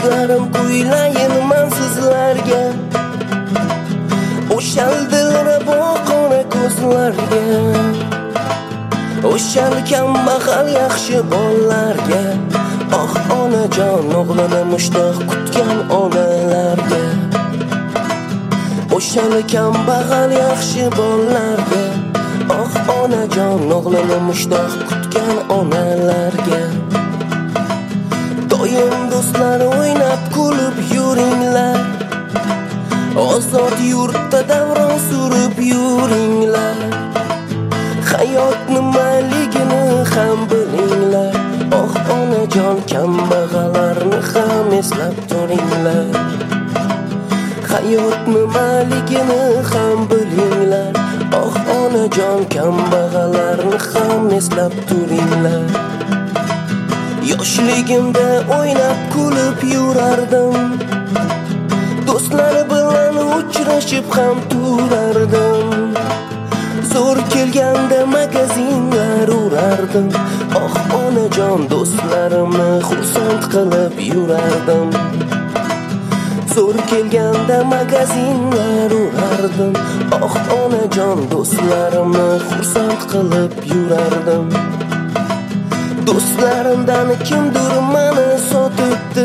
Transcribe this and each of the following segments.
do'stlarim kuylayman sizlarga, o'shal dilrabo qora ko'zlarga, o'shal kambag'al yaxshi bolalarga, oh onajon o'g'lini mushtoq kutgan onalarga, o'shal kambag'al yaxshi bolalarga, oh onajon o'g'lini mushtoq kutgan onalarga. Doim do'stlar o'ynab kulib yuringlar, ozod yurtda davron surib yuringlar, hayot nimaligini ham bilinglar, oh onajon kambag'allarni ham eslab turinglar, hayot nimaligini ham bilinglar, oh onajon kambag'allarni ham eslab turinglar. Yoshligimda o'ynab kulib yurardim, do'stlar bilan uchrashib ham turardim, zo'r kelganda magazinlar urardim, oh onajon do'stlarimni xursand qilib yurardim, zo'r kelganda magazinlar urardim, oh onajon do'stlarimni xursand qilib yurardim. Do'stlarimdan kimdir meni sotibdi,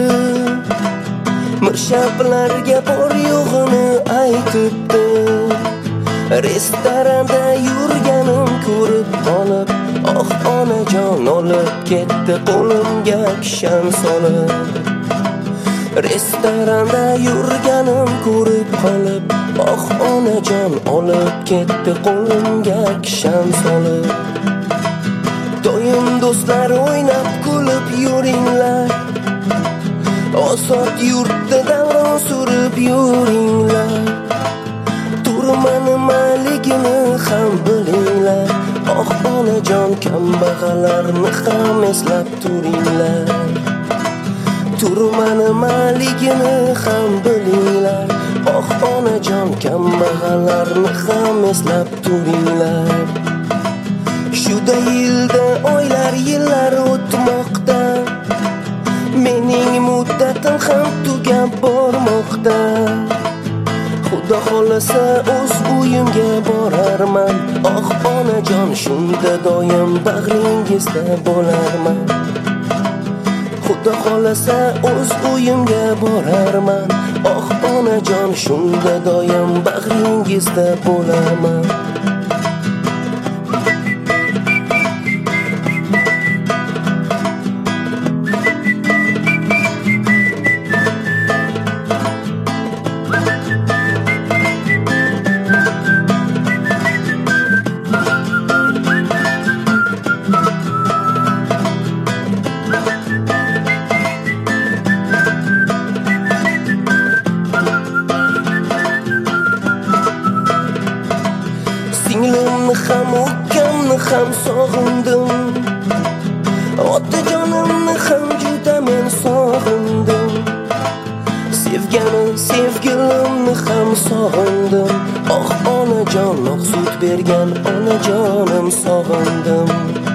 mirshablarga bor yo'g'ini aytibdi, restoranda yurganim ko'rib qolib, oh onajon olib ketdi qo'limga kishan solib, restoranda yurganim ko'rib qolib, oh onajon olib ketdi qo'limga kishan solib. Doim do'stlar o'ynab kulib yuringlar, ozod yurtda davron surib yuringlar, turma nimaligini ham bilinglar, oh onajon kambag'allarni ham eslab turinglar, turma nimaligini ham bilinglar, oh onajon kambag'allarni ham eslab turinglar. Shuda yilda oylar yillar o'tmoqda, mening muddatim ham tugab bormoqda, xudo xolasa o'z uyimga borarman, oh onajon shunda doim bag'ringizda bo'larman, xudo xolasa o'z uyimga borarman, oh onajon shunda doim bag'ringizda bo'laman. Singlimni ham ukamni ham sog'indim, otajonimni ham juda men sog'indim, sevgilimni ham sog'indim, oh onajon oq sut bergan onajonim sog'indim,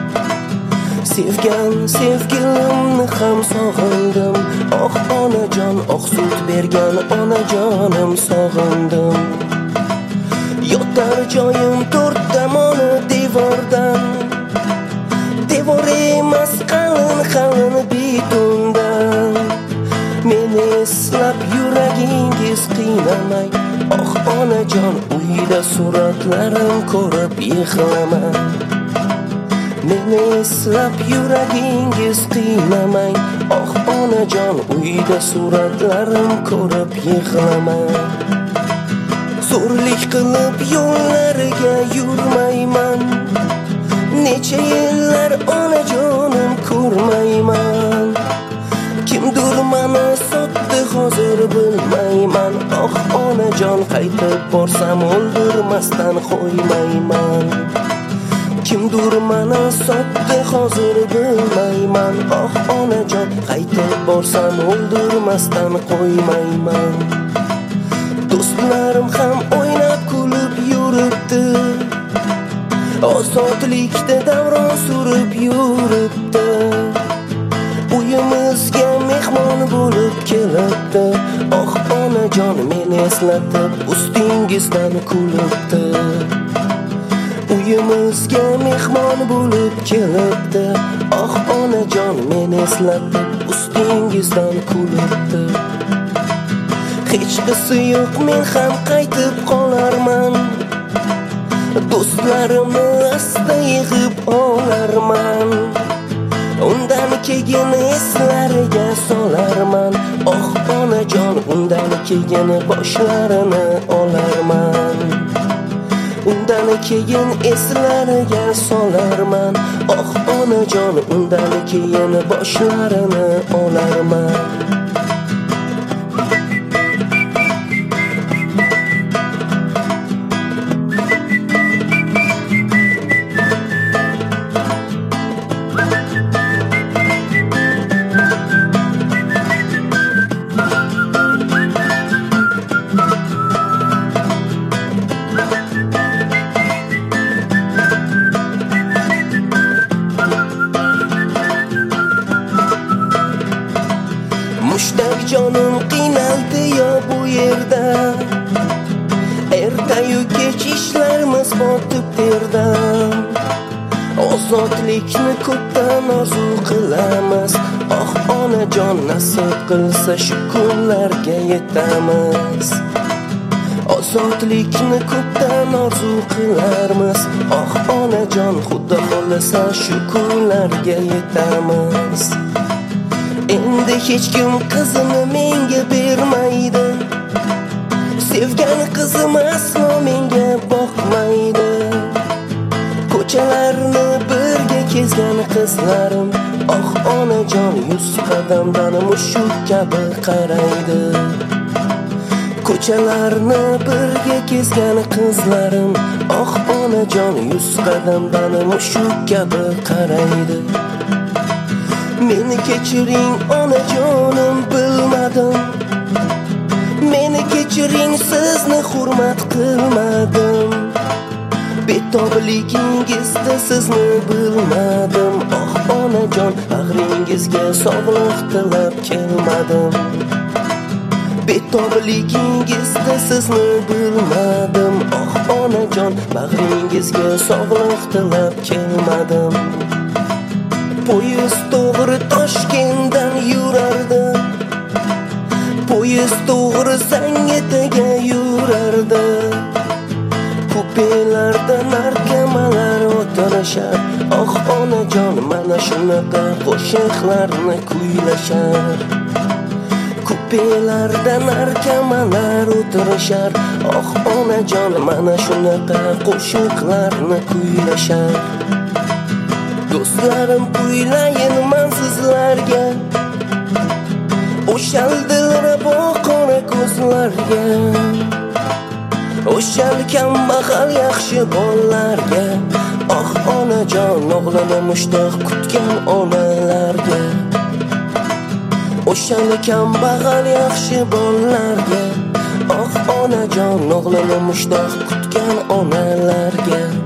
sevgilimni ham sog'indim, oh onajon oq sut bergan onajonim sog'indim. Yotar joyim to'rt tomoni devordan, devor emas qalin betondan, meni eslab yuragingiz qiynamay, oh onajon uyda suratlarim ko'rib yig'lamay, meni eslab yuragingiz qiynamay, oh onajon uyda suratlarim ko'rib yig'lamay. Zo'rlik qilib yo'llariga yurmayman, necha yillar onajonim ko'rmayman, kimdir meni sotdi hozir bilmayman, oh onajon qaytib borsam o'ldirmasdan qo'ymayman, kimdir meni sotdi hozir bilmayman, oh onajon qaytib borsam o'ldirmasdan qo'ymayman. Do'stlarim ham o'ynab kulib yuribdi, ozodlikda davron surib yuribdi, uyimizga mehmon bo'lib kelibdi. Oh onajon meni eslatib ustingizdan kulibdi. Uyimizga mehmon bo'lib kelibdi. Oh onajon meni eslatib ustingizdan kulibdi. Hech qisi yo'q, men ham qaytib qolarman. Do'stlarimni asta yig'ib olarman. Undan keyin eslariga solarman. Oh onajon, undan keyin boshlarini olarman. Undan keyin eslariga solarman. Oh onajon, undan keyin boshlarini olarman. Mushtak jonim qiynaldi yo bu yerda. Ertayu kech ishlarimiz botib terda. Ozodlikni ko'pdan orzu qilamiz. Oh onajon, nasib qilsa shu kunlarga yetamiz. Ozodlikni ko'pdan orzu qilarmiz. Oh onajon, xudo xolasa shu kunlarga yetamiz. Endi hech kim qizini menga bermaydi. Sevgan qizim aslo menga boqmaydi. Ko'chalarni birga kezgan qizlarim, oh onajon, 100 qadamdan mushuk kabi qaraydi. Ko'chalarni birga kezgan qizlarim, oh onajon, 100 qadamdan mushuk kabi qaraydi. Meni kechiring onajonim, bilmadim. Meni kechiring, sizni hurmat qilmadim. Betobligingizda sizni bilmadim. Oh onajon, bag'ringizga sog'liq tilab kelmadim. Betobligingizda sizni bilmadim. Oh onajon, bag'ringizga sog'liq tilab kelmadim. Poyezd to'g'ri Toshkentdan yurardi. Poyezd to'g'ri Zangitaga yurardi. Kupelarda narkomanlar o'tirishar. Oh onajon, mana shunaqa qo'shiqlarni kuylashar. Kupelarda narkomanlar o'tirishar. Oh onajon, mana shunaqa qo'shiqlarni kuylashar. Do'stlarim, kuylayman sizlarga, o'shal dilrabo qora ko'zlarga, o'shal kambag'al yaxshi bolalarga. Oh onajon, o'g'lini mushtoq kutgan onalarga, o'shal kambag'al yaxshi bolalarga. Oh onajon, o'g'lini mushtoq kutgan onalarga.